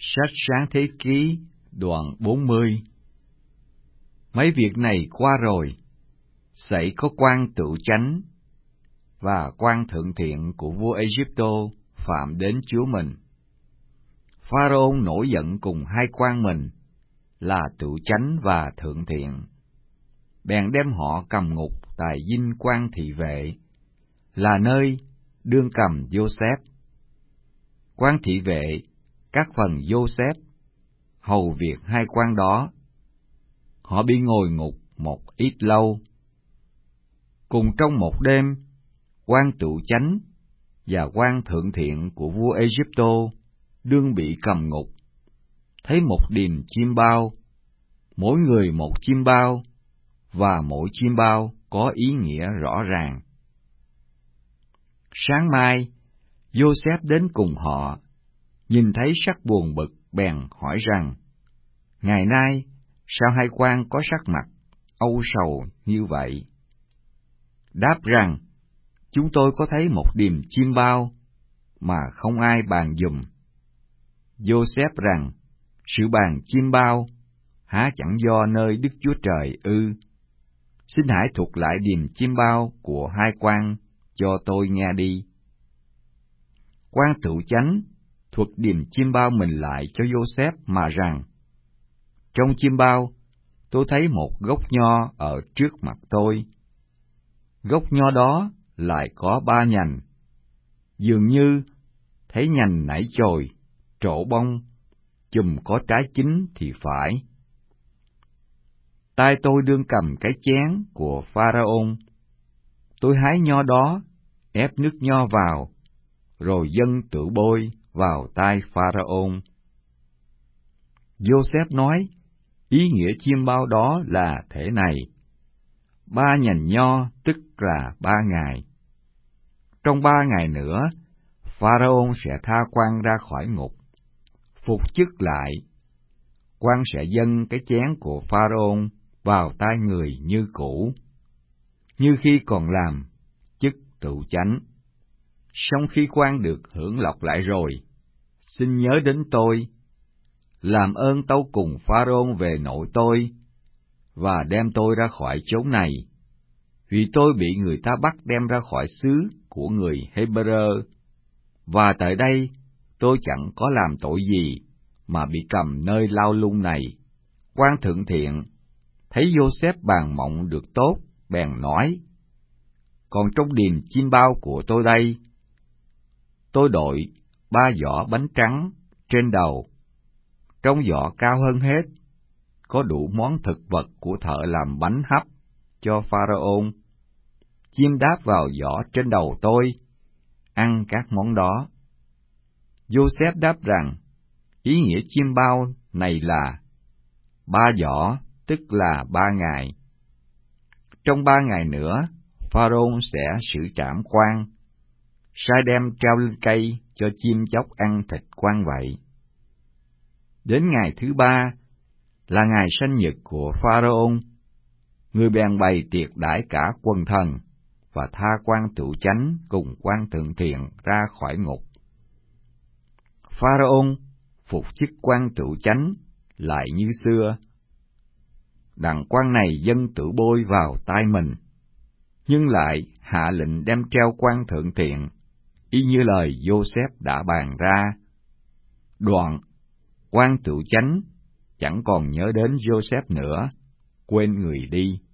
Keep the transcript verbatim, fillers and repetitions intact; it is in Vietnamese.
Sách Sáng Thế Ký, đoạn bốn mươi. Mấy việc này qua rồi, xảy có quan tự chánh và quan thượng thiện của vua Ai-cập phạm đến Chúa mình. Pharaoh nổi giận cùng hai quan mình là tự chánh và thượng thiện, bèn đem họ cầm ngục tại dinh quan thị vệ, là nơi đương cầm Giô-xép. Quan thị vệ các phần Giô-xép hầu việc hai quan đó. Họ bị ngồi ngục một ít lâu. Cùng trong một đêm, quan tự chánh và quan thượng thiện của vua Ai-cập đương bị cầm ngục, thấy một điền chim bao, mỗi người một chim bao, và mỗi chim bao có ý nghĩa rõ ràng. Sáng mai, Giô-xép đến cùng họ, nhìn thấy sắc buồn bực, bèn hỏi rằng: Ngày nay, sao hai quan có sắc mặt âu sầu như vậy? Đáp rằng: Chúng tôi có thấy một điềm chim bao, mà không ai bàn dùm. Giô-xép rằng: Sự bàn chim bao, há chẳng do nơi Đức Chúa Trời ư? Xin hãy thuật lại điềm chim bao của hai quan cho tôi nghe đi. Quan tự chánh thuật điềm chim bao mình lại cho Giô-xép mà rằng: Trong chim bao, tôi thấy một gốc nho ở trước mặt tôi. Gốc nho đó lại có ba nhành, dường như thấy nhành nảy chồi, trổ bông, chùm có trái chín thì phải. Tay tôi đương cầm cái chén của Pharaoh. Tôi hái nho đó, ép nước nho vào, rồi dâng tự bôi vào tay Pharaoh. Giô-xép nói, ý nghĩa chim bao đó là thế này: ba nhành nho tức là ba ngày. Trong ba ngày nữa, Pharaoh sẽ tha quan ra khỏi ngục, phục chức lại. Quan sẽ dâng cái chén của Pharaoh vào tay người như cũ, như khi còn làm chức tự chánh. Song khi quan được hưởng lộc lại rồi, xin nhớ đến tôi, làm ơn tâu cùng Pharaoh về nội tôi, và đem tôi ra khỏi chốn này, vì tôi bị người ta bắt đem ra khỏi xứ của người Hê-bơ-rơ, và tại đây tôi chẳng có làm tội gì mà bị cầm nơi lao lung này. Quan thượng thiện thấy Giô-xép bàn mộng được tốt, bèn nói: Còn trong điềm chim bao của tôi đây, tôi đội ba giỏ bánh trắng trên đầu, trong giỏ cao hơn hết có đủ món thực vật của thợ làm bánh hấp cho Pharaoh. Chim đáp vào giỏ trên đầu tôi, ăn các món đó. Giô-xép đáp rằng, ý nghĩa chim bao này là ba giỏ, tức là ba ngày. Trong ba ngày nữa, Pharaoh sẽ xử trảm quan, sai đem treo lên cây cho chim chóc ăn thịt quan vậy. Đến ngày thứ ba là ngày sanh nhật của Pharaoh, người bèn bày tiệc đãi cả quần thần, và tha quan tự chánh cùng quan thượng thiện ra khỏi ngục. Pharaoh phục chức quan tự chánh lại như xưa. Đặng quan này dâng tự bôi vào tay mình, nhưng lại hạ lệnh đem treo quan thượng thiện, y như lời Giô-xép đã bàn ra. Đoạn, quan tự chánh chẳng còn nhớ đến Giô-xép nữa, quên người đi.